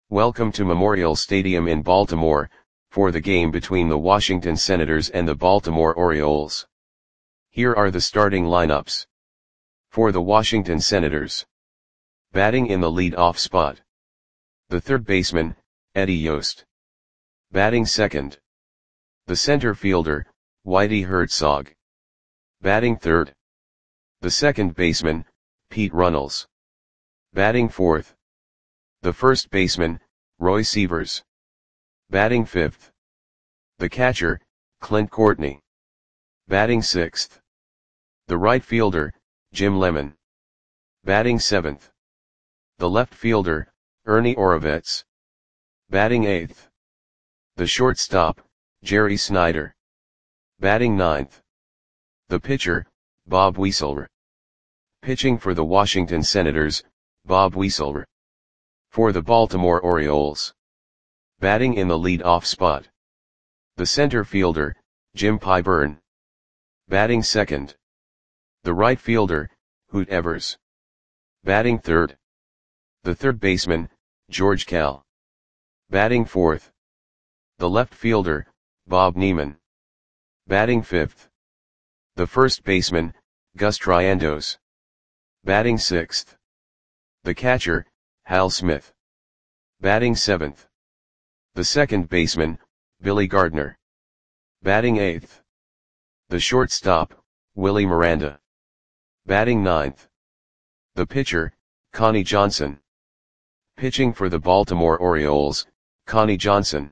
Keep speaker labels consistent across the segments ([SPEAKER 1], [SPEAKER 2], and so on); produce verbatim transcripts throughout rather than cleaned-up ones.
[SPEAKER 1] Welcome to Memorial Stadium in Baltimore, for the game between the Washington Senators and the Baltimore Orioles. Here are the starting lineups. For the Washington Senators. Batting in the lead-off spot. The third baseman, Eddie Yost. Batting second. The center fielder, Whitey Herzog. Batting third. The second baseman, Pete Runnels. Batting fourth. The first baseman, Roy Sievers. Batting fifth. The catcher, Clint Courtney. Batting sixth. The right fielder, Jim Lemon. Batting seventh. The left fielder, Ernie Orovets. Batting eighth. The shortstop, Jerry Snyder. Batting ninth. The pitcher, Bob Wieselr. Pitching for the Washington Senators, Bob Wieselr. For the Baltimore Orioles. Batting in the lead-off spot. The center fielder, Jim Pyburn. Batting second. The right fielder, Hoot Evers. Batting third. The third baseman, George Kell. Batting fourth. The left fielder, Bob Neiman. Batting fifth. The first baseman, Gus Triandos. Batting sixth. The catcher, Hal Smith. Batting seventh. The second baseman, Billy Gardner. Batting eighth. The shortstop, Willie Miranda. Batting ninth. The pitcher, Connie Johnson. Pitching for the Baltimore Orioles, Connie Johnson.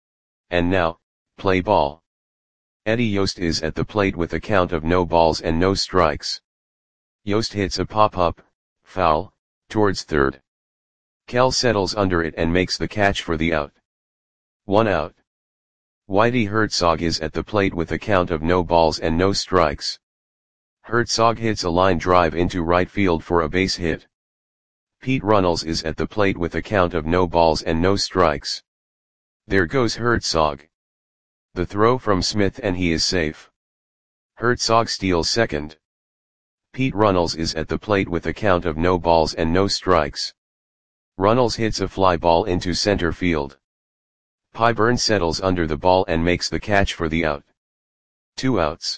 [SPEAKER 1] And now, play ball. Eddie Yost is at the plate with a count of no balls and no strikes. Yost hits a pop-up, foul, towards third. Kell settles under it and makes the catch for the out. One out. Whitey Herzog is at the plate with a count of no balls and no strikes. Herzog hits a line drive into right field for a base hit. Pete Runnels is at the plate with a count of no balls and no strikes. There goes Herzog. The throw from Smith and he is safe. Herzog steals second. Pete Runnels is at the plate with a count of no balls and no strikes. Runnels hits a fly ball into center field. Pyburn settles under the ball and makes the catch for the out. Two outs.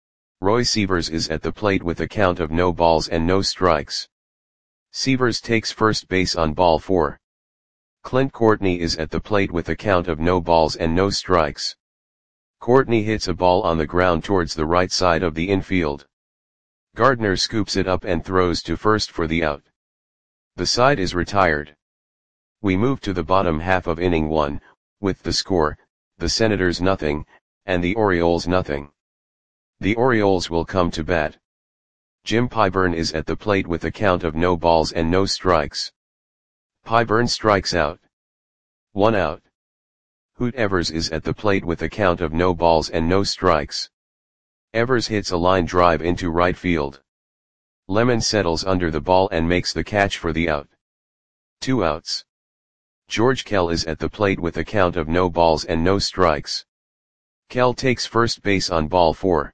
[SPEAKER 1] Roy Sievers is at the plate with a count of no balls and no strikes. Sievers takes first base on ball four. Clint Courtney is at the plate with a count of no balls and no strikes. Courtney hits a ball on the ground towards the right side of the infield. Gardner scoops it up and throws to first for the out. The side is retired. We move to the bottom half of inning one, with the score, the Senators nothing, and the Orioles nothing. The Orioles will come to bat. Jim Pyburn is at the plate with a count of no balls and no strikes. Pyburn strikes out. One out. Hoot Evers is at the plate with a count of no balls and no strikes. Evers hits a line drive into right field. Lemon settles under the ball and makes the catch for the out. Two outs. George Kell is at the plate with a count of no balls and no strikes. Kell takes first base on ball four.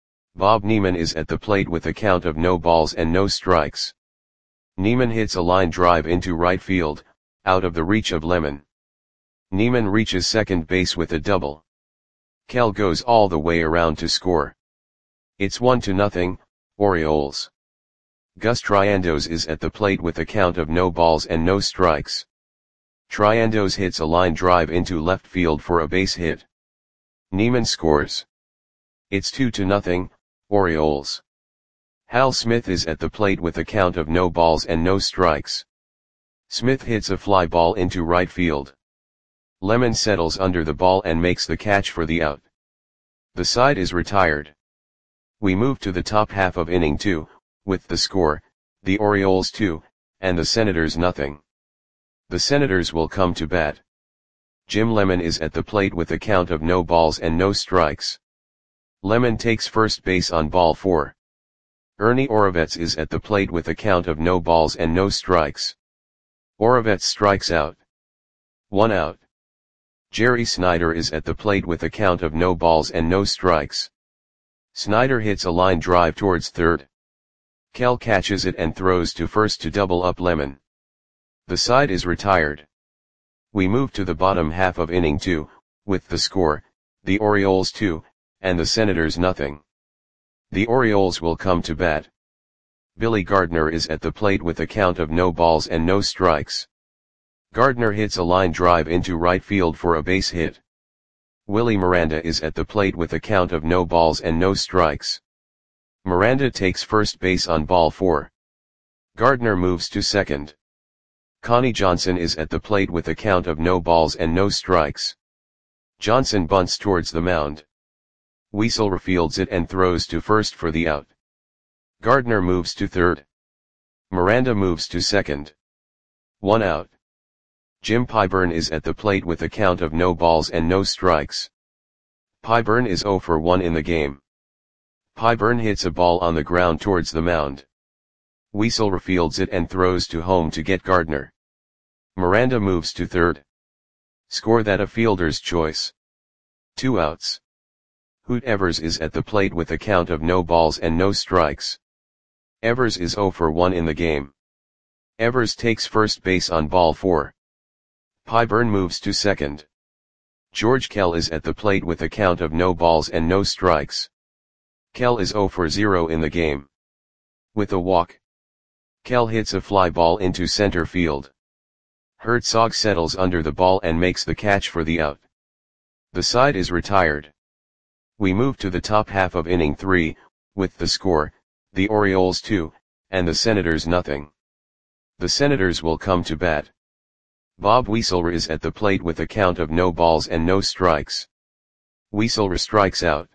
[SPEAKER 1] Bob Neiman is at the plate with a count of no balls and no strikes. Neiman hits a line drive into right field, out of the reach of Lemon. Neiman reaches second base with a double. Kell goes all the way around to score. It's one to nothing, Orioles. Gus Triandos is at the plate with a count of no balls and no strikes. Triandos hits a line drive into left field for a base hit. Neiman scores. It's two to nothing, Orioles. Hal Smith is at the plate with a count of no balls and no strikes. Smith hits a fly ball into right field. Lemon settles under the ball and makes the catch for the out. The side is retired. We move to the top half of inning two, with the score, the Orioles two, and the Senators nothing. The Senators will come to bat. Jim Lemon is at the plate with a count of no balls and no strikes. Lemon takes first base on ball four. Ernie Orovets is at the plate with a count of no balls and no strikes. Orovets strikes out. One out. Jerry Snyder is at the plate with a count of no balls and no strikes. Snyder hits a line drive towards third. Kell catches it and throws to first to double up Lemon. The side is retired. We move to the bottom half of inning two, with the score, the Orioles two, and the Senators nothing. The Orioles will come to bat. Billy Gardner is at the plate with a count of no balls and no strikes. Gardner hits a line drive into right field for a base hit. Willie Miranda is at the plate with a count of no balls and no strikes. Miranda takes first base on ball four. Gardner moves to second. Connie Johnson is at the plate with a count of no balls and no strikes. Johnson bunts towards the mound. Weasel refields it and throws to first for the out. Gardner moves to third. Miranda moves to second. One out. Jim Pyburn is at the plate with a count of no balls and no strikes. Pyburn is oh for one in the game. Pyburn hits a ball on the ground towards the mound. Weasel refields it and throws to home to get Gardner. Miranda moves to third. Score that a fielder's choice. Two outs. Hoot Evers is at the plate with a count of no balls and no strikes. Evers is oh for one in the game. Evers takes first base on ball four. Pyburn moves to second. George Kell is at the plate with a count of no balls and no strikes. Kell is oh for zero in the game. With a walk, Kell hits a fly ball into center field. Herzog settles under the ball and makes the catch for the out. The side is retired. We move to the top half of inning three, with the score, the Orioles two, and the Senators nothing. The Senators will come to bat. Bob Weisel is at the plate with a count of no balls and no strikes. Weisel strikes out.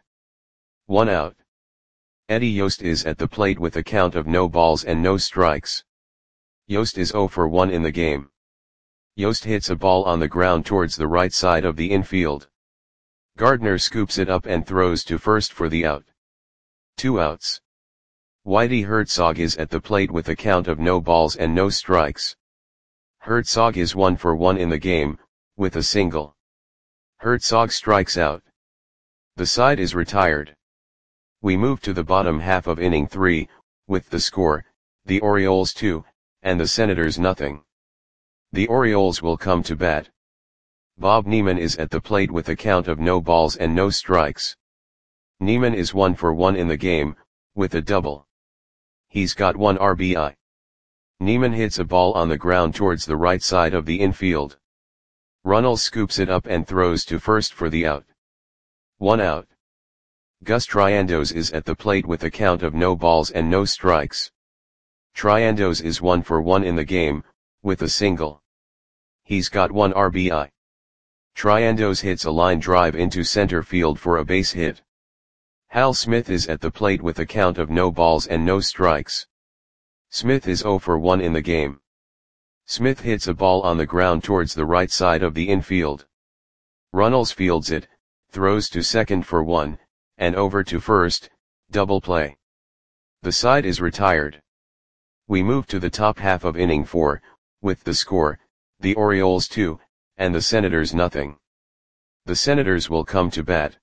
[SPEAKER 1] One out. Eddie Yost is at the plate with a count of no balls and no strikes. Yost is oh for one in the game. Yost hits a ball on the ground towards the right side of the infield. Gardner scoops it up and throws to first for the out. Two outs. Whitey Herzog is at the plate with a count of no balls and no strikes. Herzog is one for one in the game, with a single. Herzog strikes out. The side is retired. We move to the bottom half of inning three, with the score, the Orioles two, and the Senators nothing. The Orioles will come to bat. Bob Neiman is at the plate with a count of no balls and no strikes. Neiman is one for one in the game, with a double. He's got one R B I. Neiman hits a ball on the ground towards the right side of the infield. Runnels scoops it up and throws to first for the out. One out. Gus Triandos is at the plate with a count of no balls and no strikes. Triandos is one for one in the game, with a single. He's got one R B I. Triandos hits a line drive into center field for a base hit. Hal Smith is at the plate with a count of no balls and no strikes. Smith is oh for one in the game. Smith hits a ball on the ground towards the right side of the infield. Runnels fields it, throws to second for one, and over to first, double play. The side is retired. We move to the top half of inning four, with the score, the Orioles two, and the Senators nothing. The Senators will come to bat.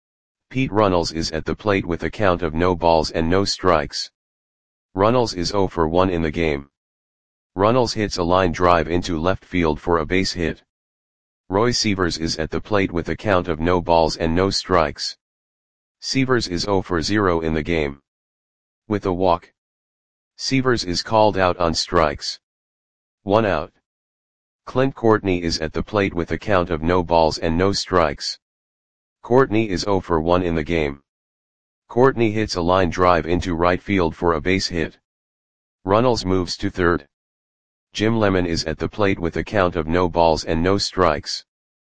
[SPEAKER 1] Pete Runnels is at the plate with a count of no balls and no strikes. Runnels is oh for one in the game. Runnels hits a line drive into left field for a base hit. Roy Sievers is at the plate with a count of no balls and no strikes. Sievers is oh for zero in the game. With a walk, Sievers is called out on strikes. One out. Clint Courtney is at the plate with a count of no balls and no strikes. Courtney is oh for one in the game. Courtney hits a line drive into right field for a base hit. Runnels moves to third. Jim Lemon is at the plate with a count of no balls and no strikes.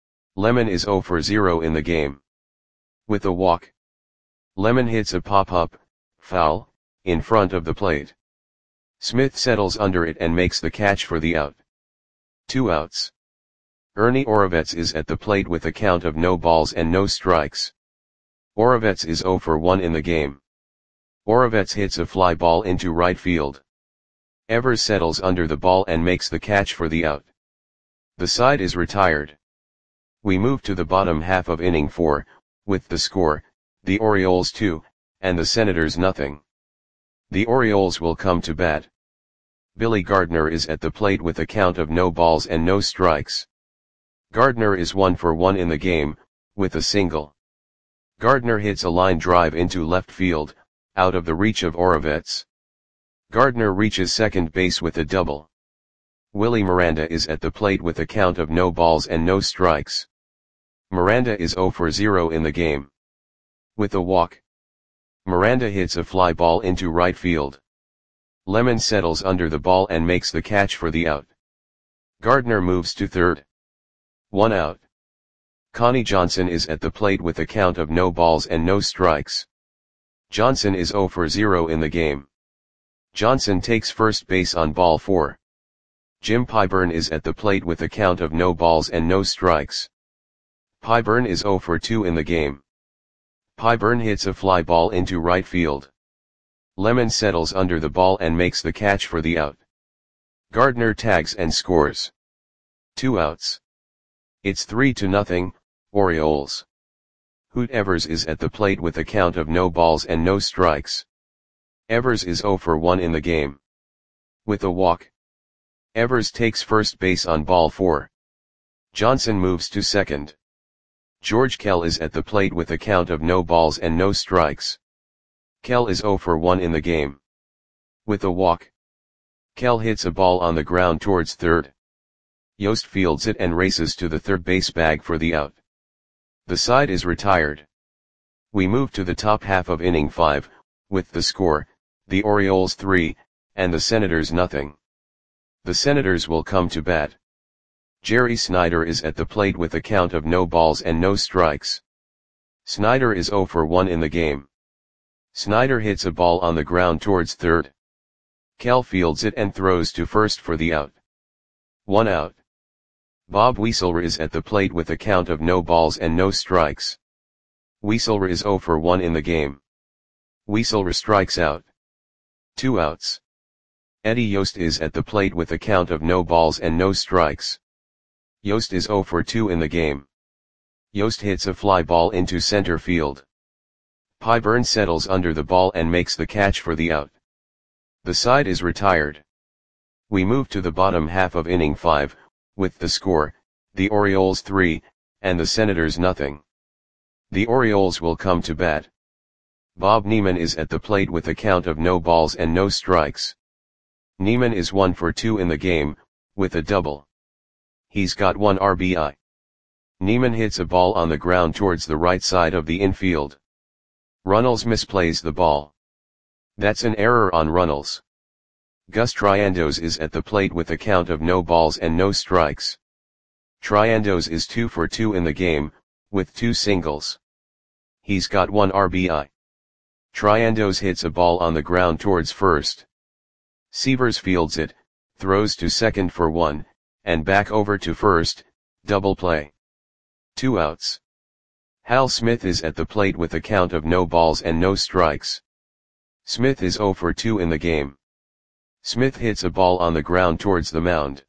[SPEAKER 1] Lemon is oh for zero in the game. With a walk, Lemon hits a pop-up, foul, in front of the plate. Smith settles under it and makes the catch for the out. Two outs. Ernie Orovets is at the plate with a count of no balls and no strikes. Orovets is oh for one in the game. Orovets hits a fly ball into right field. Evers settles under the ball and makes the catch for the out. The side is retired. We move to the bottom half of inning four, with the score, the Orioles two, and the Senators nothing. The Orioles will come to bat. Billy Gardner is at the plate with a count of no balls and no strikes. Gardner is one for one in the game, with a single. Gardner hits a line drive into left field, out of the reach of Orovets. Gardner reaches second base with a double. Willie Miranda is at the plate with a count of no balls and no strikes. Miranda is zero for zero in the game. With a walk, Miranda hits a fly ball into right field. Lemon settles under the ball and makes the catch for the out. Gardner moves to third. One out. Connie Johnson is at the plate with a count of no balls and no strikes. Johnson is zero for zero in the game. Johnson takes first base on ball four. Jim Pyburn is at the plate with a count of no balls and no strikes. Pyburn is zero for two in the game. Pyburn hits a fly ball into right field. Lemon settles under the ball and makes the catch for the out. Gardner tags and scores. Two outs. It's three to nothing, Orioles. Hoot Evers is at the plate with a count of no balls and no strikes. Evers is zero for one in the game. With a walk, Evers takes first base on ball four. Johnson moves to second. George Kell is at the plate with a count of no balls and no strikes. Kell is zero for one in the game. With a walk, Kell hits a ball on the ground towards third. Yost fields it and races to the third base bag for the out. The side is retired. We move to the top half of inning five, with the score, the Orioles three, and the Senators nothing. The Senators will come to bat. Jerry Snyder is at the plate with a count of no balls and no strikes. Snyder is zero for one in the game. Snyder hits a ball on the ground towards third. Kell fields it and throws to first for the out. One out. Bob Wieselr is at the plate with a count of no balls and no strikes. Wieselr is zero for one in the game. Wieselr strikes out. Two outs. Eddie Yost is at the plate with a count of no balls and no strikes. Yost is zero for two in the game. Yost hits a fly ball into center field. Pyburn settles under the ball and makes the catch for the out. The side is retired. We move to the bottom half of inning five, with the score, the Orioles three, and the Senators nothing. The Orioles will come to bat. Bob Neiman is at the plate with a count of no balls and no strikes. Neiman is one for two in the game, with a double. He's got one R B I. Neiman hits a ball on the ground towards the right side of the infield. Runnels misplays the ball. That's an error on Runnels. Gus Triandos is at the plate with a count of no balls and no strikes. Triandos is two for two in the game, with two singles. He's got one R B I. Triandos hits a ball on the ground towards first. Severs fields it, throws to second for one, and back over to first, double play. Two outs. Hal Smith is at the plate with a count of no balls and no strikes. Smith is zero for two in the game. Smith hits a ball on the ground towards the mound.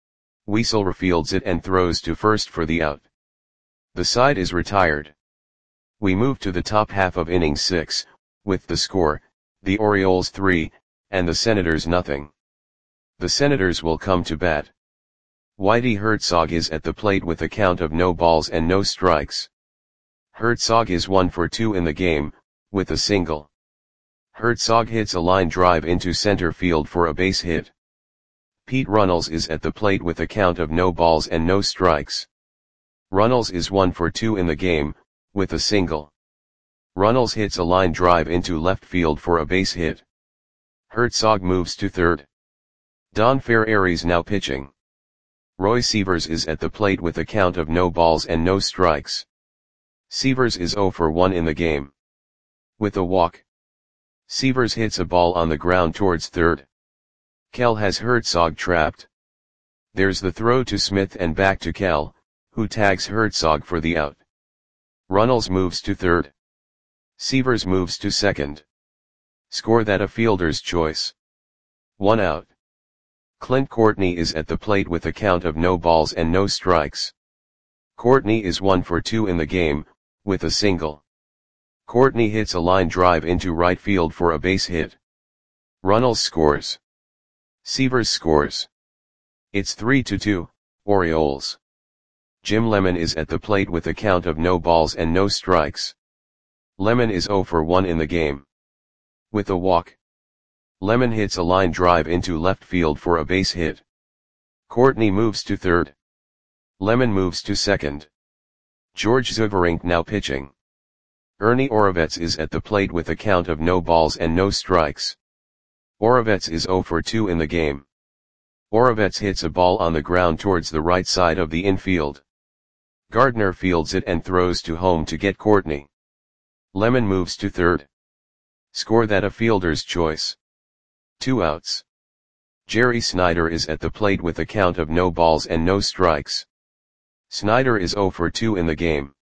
[SPEAKER 1] Wieselr fields it and throws to first for the out. The side is retired. We move to the top half of inning six, with the score, the Orioles three, and the Senators nothing. The Senators will come to bat. Whitey Herzog is at the plate with a count of no balls and no strikes. Herzog is one for two in the game, with a single. Herzog hits a line drive into center field for a base hit. Pete Runnels is at the plate with a count of no balls and no strikes. Runnels is one for two in the game, with a single. Runnels hits a line drive into left field for a base hit. Herzog moves to third. Don Ferreri now pitching. Roy Severs is at the plate with a count of no balls and no strikes. Severs is zero for one in the game. With a walk, Severs hits a ball on the ground towards third. Kell has Herzog trapped. There's the throw to Smith and back to Kell, who tags Herzog for the out. Runnels moves to third. Severs moves to second. Score that a fielder's choice. One out. Clint Courtney is at the plate with a count of no balls and no strikes. Courtney is one for two in the game, with a single. Courtney hits a line drive into right field for a base hit. Runnels scores. Severs scores. It's three to two, Orioles. Jim Lemon is at the plate with a count of no balls and no strikes. Lemon is zero for one in the game. With a walk, Lemon hits a line drive into left field for a base hit. Courtney moves to third. Lemon moves to second. George Zuberink now pitching. Ernie Oravets is at the plate with a count of no balls and no strikes. Oravets is zero for two in the game. Oravets hits a ball on the ground towards the right side of the infield. Gardner fields it and throws to home to get Courtney. Lemon moves to third. Score that a fielder's choice. Two outs. Jerry Snyder is at the plate with a count of no balls and no strikes. Snyder is zero for two in the game.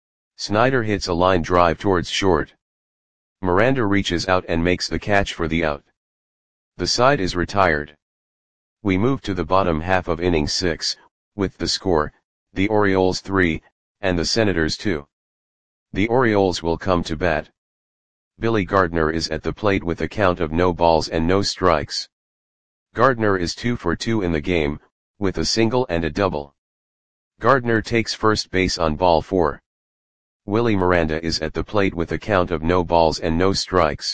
[SPEAKER 1] Snyder hits a line drive towards short. Miranda reaches out and makes the catch for the out. The side is retired. We move to the bottom half of inning six, with the score, the Orioles three, and the Senators two. The Orioles will come to bat. Billy Gardner is at the plate with a count of no balls and no strikes. Gardner is two for two in the game, with a single and a double. Gardner takes first base on ball four. Willie Miranda is at the plate with a count of no balls and no strikes.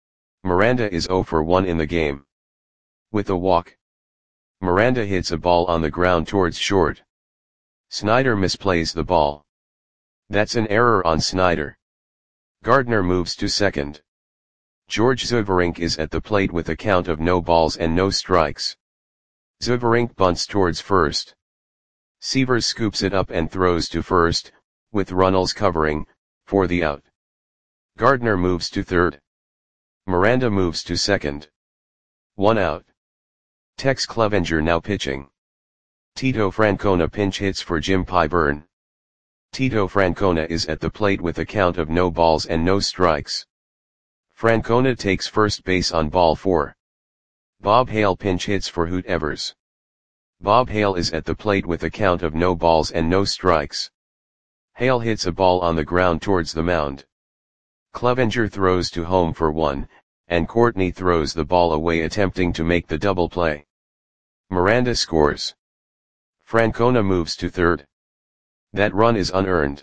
[SPEAKER 1] Miranda is zero for one in the game. With a walk, Miranda hits a ball on the ground towards short. Snyder misplays the ball. That's an error on Snyder. Gardner moves to second. George Zuberink is at the plate with a count of no balls and no strikes. Zuberink bunts towards first. Sievers scoops it up and throws to first, with Runnels covering, for the out. Gardner moves to third. Miranda moves to second. One out. Tex Clevenger now pitching. Tito Francona pinch hits for Jim Pyburn. Tito Francona is at the plate with a count of no balls and no strikes. Francona takes first base on ball four. Bob Hale pinch hits for Hoot Evers. Bob Hale is at the plate with a count of no balls and no strikes. Hale hits a ball on the ground towards the mound. Clevenger throws to home for one, and Courtney throws the ball away attempting to make the double play. Miranda scores. Francona moves to third. That run is unearned.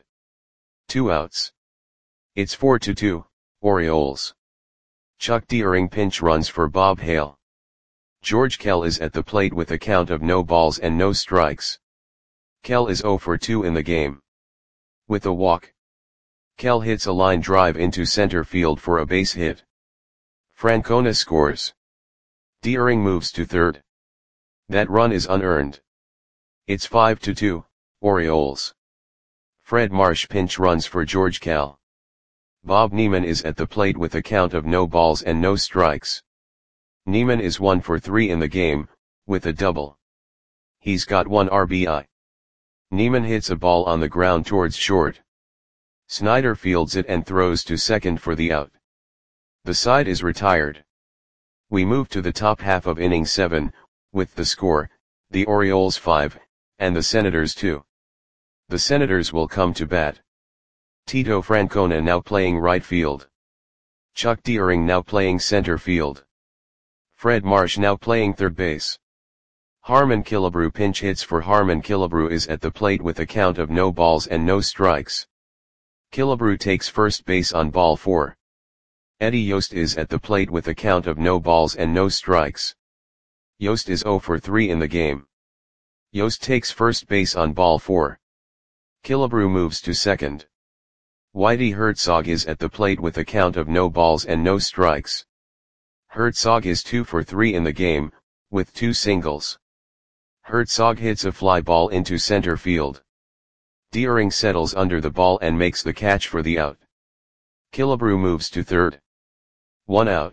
[SPEAKER 1] Two outs. It's four to two, Orioles. Chuck Deering pinch runs for Bob Hale. George Kell is at the plate with a count of no balls and no strikes. Kell is zero for two in the game. With a walk, Kell hits a line drive into center field for a base hit. Francona scores. Deering moves to third. That run is unearned. It's five to two, Orioles. Fred Marsh pinch runs for George Kell. Bob Neiman is at the plate with a count of no balls and no strikes. Neiman is one for three in the game, with a double. He's got one R B I. Neiman hits a ball on the ground towards short. Snyder fields it and throws to second for the out. The side is retired. We move to the top half of inning seven, with the score, the Orioles five, and the Senators two. The Senators will come to bat. Tito Francona now playing right field. Chuck Deering now playing center field. Fred Marsh now playing third base. Harmon Killebrew pinch hits for Harmon Killebrew is at the plate with a count of no balls and no strikes. Killebrew takes first base on ball four. Eddie Yost is at the plate with a count of no balls and no strikes. Yost is zero for three in the game. Yost takes first base on ball four. Killebrew moves to second. Whitey Herzog is at the plate with a count of no balls and no strikes. Herzog is two for three in the game, with two singles. Herzog hits a fly ball into center field. Deering settles under the ball and makes the catch for the out. Killebrew moves to third. One out.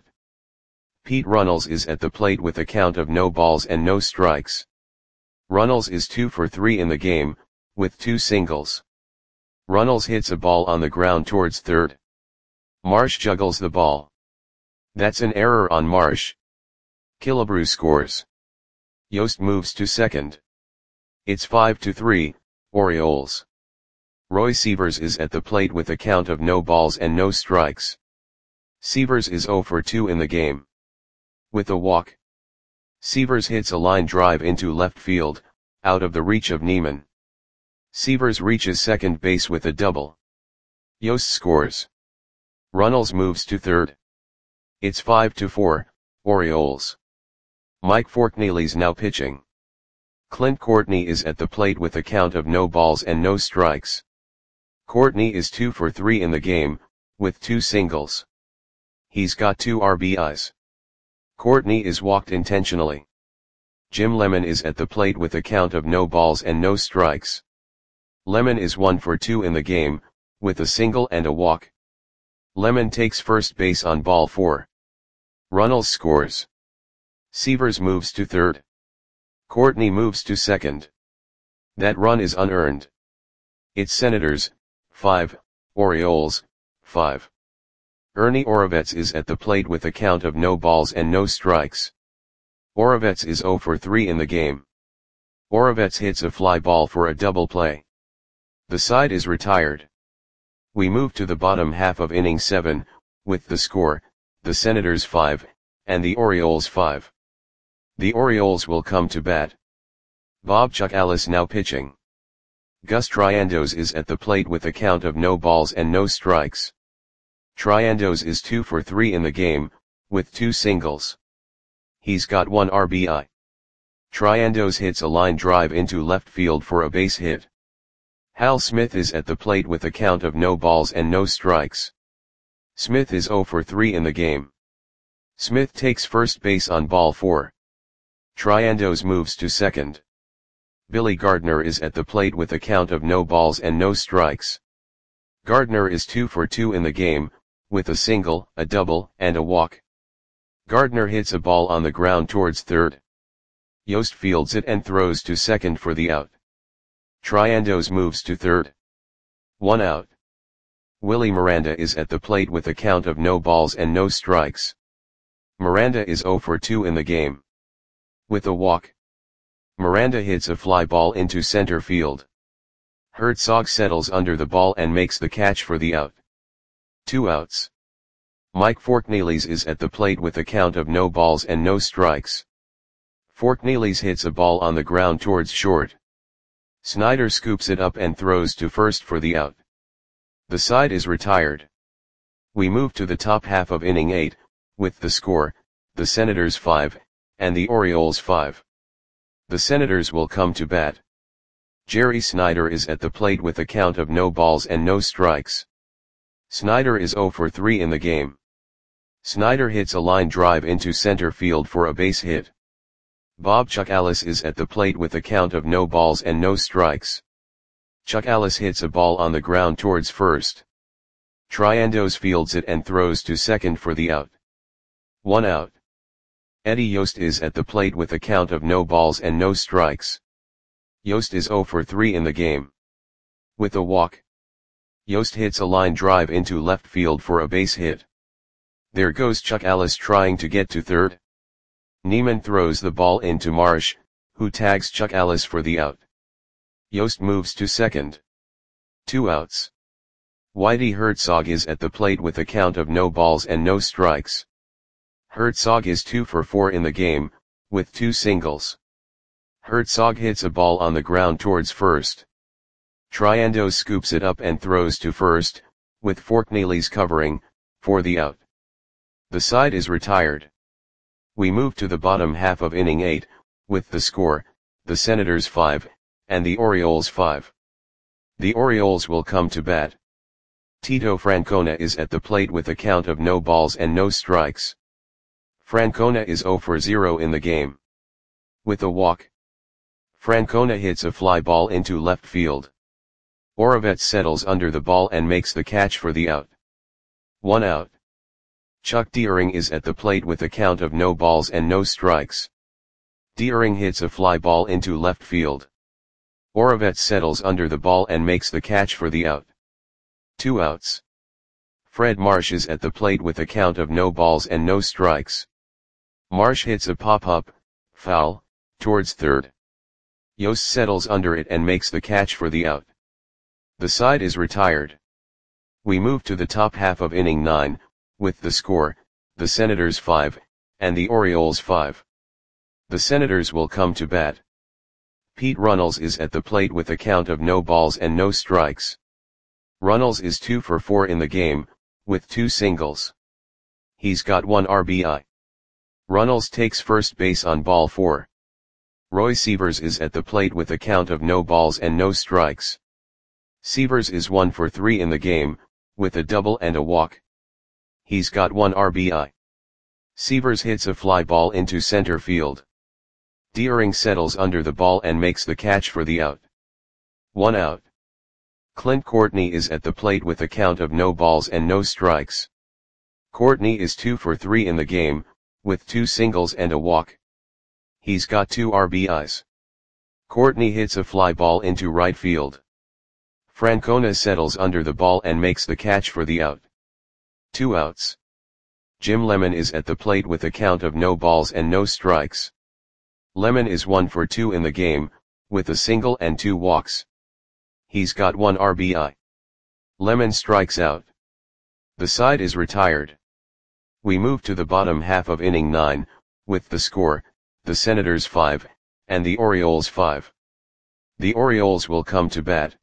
[SPEAKER 1] Pete Runnels is at the plate with a count of no balls and no strikes. Runnels is two for three in the game, with two singles. Runnels hits a ball on the ground towards third. Marsh juggles the ball. That's an error on Marsh. Killebrew scores. Yost moves to second. It's five to three, Orioles. Roy Sievers is at the plate with a count of no balls and no strikes. Sievers is zero for two in the game. With a walk, Sievers hits a line drive into left field, out of the reach of Neiman. Sievers reaches second base with a double. Yost scores. Runnels moves to third. It's five to four, Orioles. Mike Forkneely's now pitching. Clint Courtney is at the plate with a count of no balls and no strikes. Courtney is two for three in the game, with two singles. He's got two R B Is. Courtney is walked intentionally. Jim Lemon is at the plate with a count of no balls and no strikes. Lemon is one for two in the game, with a single and a walk. Lemon takes first base on ball four. Runnels scores. Sievers moves to third. Courtney moves to second. That run is unearned. It's Senators, five, Orioles, five. Ernie Orovets is at the plate with a count of no balls and no strikes. Orovets is zero for three in the game. Orovets hits a fly ball for a double play. The side is retired. We move to the bottom half of inning seven, with the score, the Senators five, and the Orioles five. The Orioles will come to bat. Bob Chuck Ellis now pitching. Gus Triandos is at the plate with a count of no balls and no strikes. Triandos is two for three in the game, with two singles. He's got one R B I. Triandos hits a line drive into left field for a base hit. Hal Smith is at the plate with a count of no balls and no strikes. Smith is zero for three in the game. Smith takes first base on ball four. Triandos moves to second. Billy Gardner is at the plate with a count of no balls and no strikes. Gardner is two for two in the game, with a single, a double, and a walk. Gardner hits a ball on the ground towards third. Yost fields it and throws to second for the out. Triandos moves to third. One out. Willie Miranda is at the plate with a count of no balls and no strikes. Miranda is zero for two in the game. With a walk. Miranda hits a fly ball into center field. Herzog settles under the ball and makes the catch for the out. Two outs. Mike Forkneely's is at the plate with a count of no balls and no strikes. Forkneely's hits a ball on the ground towards short. Snyder scoops it up and throws to first for the out. The side is retired. We move to the top half of inning eight, with the score, the Senators five, and the Orioles five. The Senators will come to bat. Jerry Snyder is at the plate with a count of no balls and no strikes. Snyder is zero for three in the game. Snyder hits a line drive into center field for a base hit. Bob Chuck Ellis is at the plate with a count of no balls and no strikes. Chuck Ellis hits a ball on the ground towards first. Triandos fields it and throws to second for the out. One out. Eddie Yost is at the plate with a count of no balls and no strikes. Yost is zero for three in the game. With a walk. Yost hits a line drive into left field for a base hit. There goes Chuck Ellis trying to get to third. Neiman throws the ball into Marsh, who tags Chuck Ellis for the out. Yost moves to second. Two outs. Whitey Herzog is at the plate with a count of no balls and no strikes. Herzog is two for four in the game, with two singles. Herzog hits a ball on the ground towards first. Triandos scoops it up and throws to first, with Forkneely's covering, for the out. The side is retired. We move to the bottom half of inning eight, with the score, the Senators five, and the Orioles five. The Orioles will come to bat. Tito Francona is at the plate with a count of no balls and no strikes. Francona is zero for zero in the game. With a walk. Francona hits a fly ball into left field. Orovets settles under the ball and makes the catch for the out. One out. Chuck Deering is at the plate with a count of no balls and no strikes. Deering hits a fly ball into left field. Orovets settles under the ball and makes the catch for the out. Two outs. Fred Marsh is at the plate with a count of no balls and no strikes. Marsh hits a pop-up, foul, towards third. Yost settles under it and makes the catch for the out. The side is retired. We move to the top half of inning nine, with the score, the Senators five, and the Orioles five. The Senators will come to bat. Pete Runnels is at the plate with a count of no balls and no strikes. Runnels is two for four in the game, with two singles. He's got one R B I. Runnels takes first base on ball four. Roy Sievers is at the plate with a count of no balls and no strikes. Sievers is one for three in the game, with a double and a walk. He's got one R B I. Sievers hits a fly ball into center field. Deering settles under the ball and makes the catch for the out. One out. Clint Courtney is at the plate with a count of no balls and no strikes. Courtney is two for three in the game, with two singles and a walk. He's got two R B Is. Courtney hits a fly ball into right field. Francona settles under the ball and makes the catch for the out. Two outs. Jim Lemon is at the plate with a count of no balls and no strikes. Lemon is one for two in the game, with a single and two walks. He's got one R B I. Lemon strikes out. The side is retired. We move to the bottom half of inning nine, with the score, the Senators five, and the Orioles five. The Orioles will come to bat.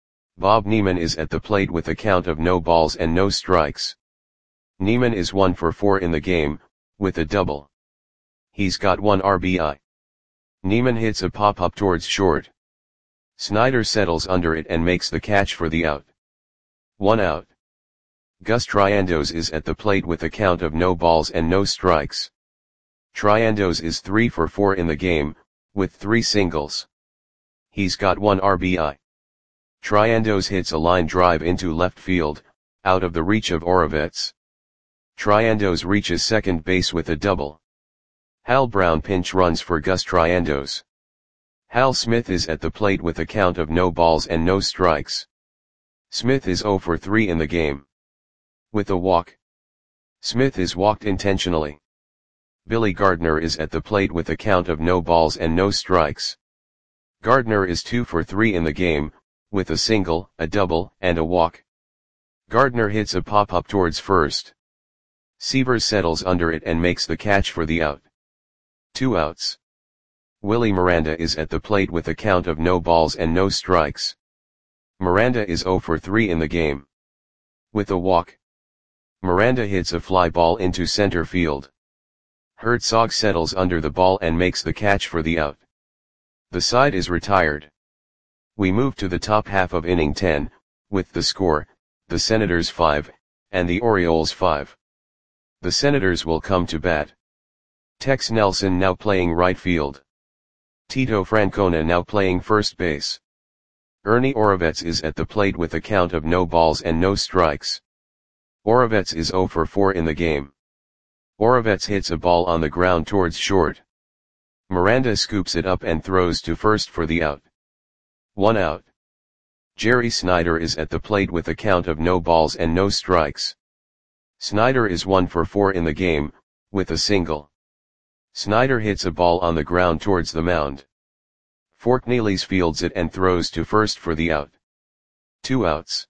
[SPEAKER 1] Bob Neiman is at the plate with a count of no balls and no strikes. Neiman is one for four in the game, with a double. He's got one R B I. Neiman hits a pop-up towards short. Snyder settles under it and makes the catch for the out. One out. Gus Triandos is at the plate with a count of no balls and no strikes. Triandos is three for four in the game, with three singles. He's got one R B I. Triandos hits a line drive into left field, out of the reach of Orovets. Triandos reaches second base with a double. Hal Brown pinch runs for Gus Triandos. Hal Smith is at the plate with a count of no balls and no strikes. Smith is zero for three in the game. With a walk. Smith is walked intentionally. Billy Gardner is at the plate with a count of no balls and no strikes. Gardner is two for three in the game, with a single, a double, and a walk. Gardner hits a pop-up towards first. Sievers settles under it and makes the catch for the out. Two outs. Willie Miranda is at the plate with a count of no balls and no strikes. Miranda is zero for three in the game. With a walk. Miranda hits a fly ball into center field. Herzog settles under the ball and makes the catch for the out. The side is retired. We move to the top half of inning ten, with the score, the Senators five, and the Orioles five. The Senators will come to bat. Tex Nelson now playing right field. Tito Francona now playing first base. Ernie Orovets is at the plate with a count of no balls and no strikes. Orovets is zero for four in the game. Orovets hits a ball on the ground towards short. Miranda scoops it up and throws to first for the out. One out. Jerry Snyder is at the plate with a count of no balls and no strikes. Snyder is one for four in the game, with a single. Snyder hits a ball on the ground towards the mound. Forkneelys fields it and throws to first for the out. Two outs.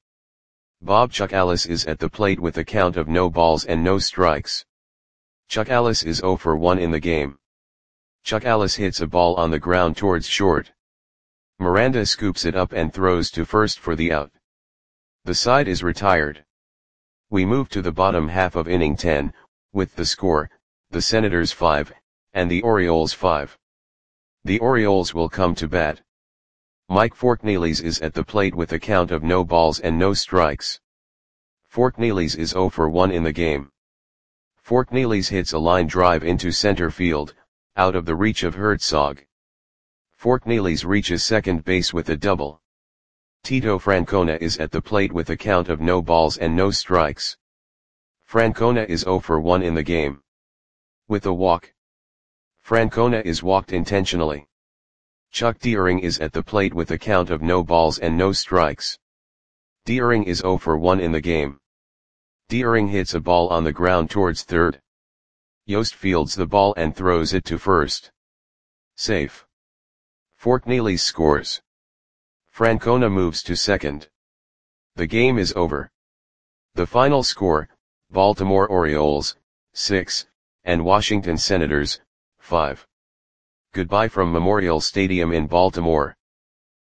[SPEAKER 1] Bob Chuck Alice is at the plate with a count of no balls and no strikes. Chuck Alice is zero for one in the game. Chuck Alice hits a ball on the ground towards short. Miranda scoops it up and throws to first for the out. The side is retired. We move to the bottom half of inning ten, with the score, the Senators five, and the Orioles five. The Orioles will come to bat. Mike Forkneelys is at the plate with a count of no balls and no strikes. Forkneelys is zero for one in the game. Forkneelys hits a line drive into center field, out of the reach of Herzog. Forkneelys reaches second base with a double. Tito Francona is at the plate with a count of no balls and no strikes. Francona is zero for one in the game. With a walk. Francona is walked intentionally. Chuck Deering is at the plate with a count of no balls and no strikes. Deering is zero for one in the game. Deering hits a ball on the ground towards third. Yost fields the ball and throws it to first. Safe. Forkneelys scores. Francona moves to second. The game is over. The final score, Baltimore Orioles, six, and Washington Senators, five. Goodbye from Memorial Stadium in Baltimore,